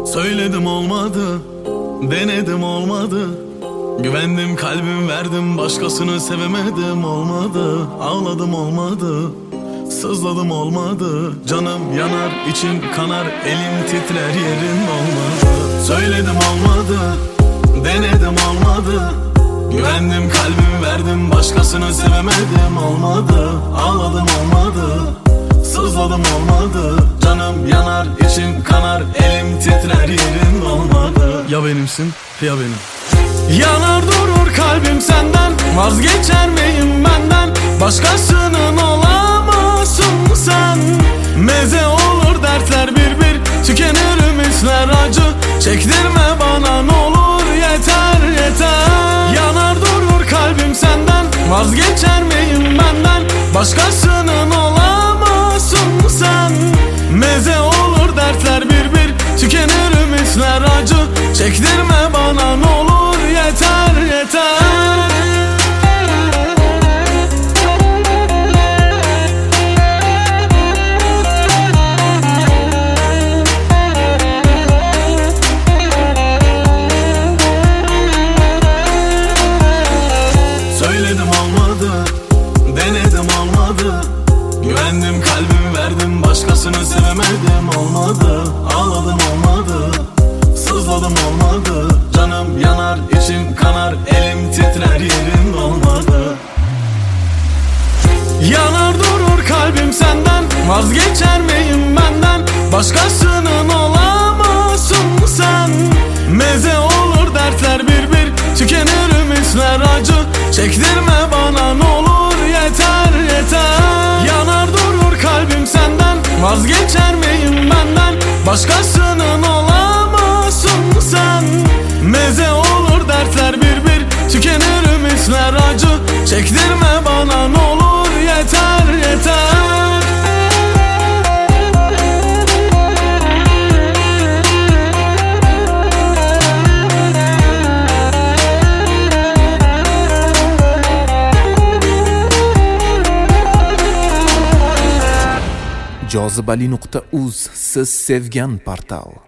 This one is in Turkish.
Söyledim olmadı, denedim olmadı. Güvendim kalbim verdim, başkasını sevemedim olmadı. Ağladım olmadı, sızladım olmadı. Canım yanar, içim kanar, elim titrer, yerin olmadı. Söyledim olmadı, denedim olmadı. Güvendim kalbim verdim, başkasını sevemedim olmadı. Ağladım olmadı, sızladım olmadı. Canım yanar, içim kanar, elim titrer, yerin olmadı. Ya benimsin ya benim. Yanar durur kalbim senden, vazgeçer miyim benden? Başkasının olamazsın sen. Meze olur dertler bir bir, tükenirim hisler acı. Çektirme bana ne olur, yeter yeter. Yanar durur kalbim senden, vazgeçer miyim benden? Başkasının olamazsın sen. Meze olur dertler bir bir, tükenirim hisler acı. Çektirme bana ne olur, yeter yeter. Söyledim olmadı, denedim olmadı. Güvendim kalbimi verdim, başkasını sevemedim olmadı. Ağladım olmadı, sızladım olmadı. Canım yanar, içim kanar, elim titrer, yerin olmadı. Yanar durur kalbim senden, vazgeçer miyim benden? Başkasının olamazsın sen. Meze olur dertler bir bir, tükenirim hisler acı. Çektirme bana ne olur, yeter yeter. Yanar durur kalbim senden, vazgeçer miyim benden? Başkasının olamazsın sen. Meze olur dertler bir bir, tükenirim hisler acı. Çektirme bana ne olur, yeter yeter. Jozibali.uz, siz sevgan portal.